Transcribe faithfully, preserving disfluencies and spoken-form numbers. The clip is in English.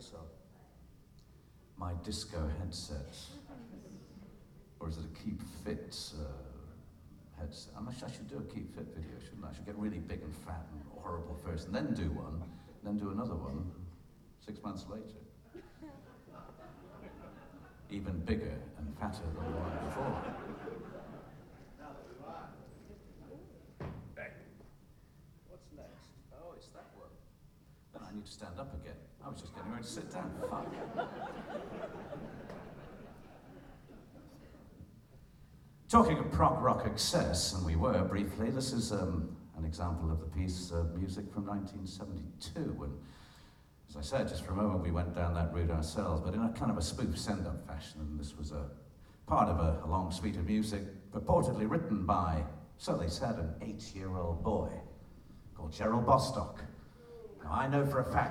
So, my disco headset, or is it a Keep Fit uh, headset? I'm not, I should do a Keep Fit video, shouldn't I? I should get really big and fat and horrible first, and then do one, then do another one six months later. Even bigger and fatter than the one before. Bang. What's next? Oh, it's that one. Then I need to stand up again. I was just getting ready to sit down. Fuck. Talking of prog rock excess, and we were briefly, this is um, an example of the piece of music from nineteen seventy-two, when, as I said, just for a moment we went down that route ourselves, but in a kind of a spoof send-up fashion, and this was a part of a, a long suite of music purportedly written by, so they said, an eight-year-old boy called Gerald Bostock. Now I know for a fact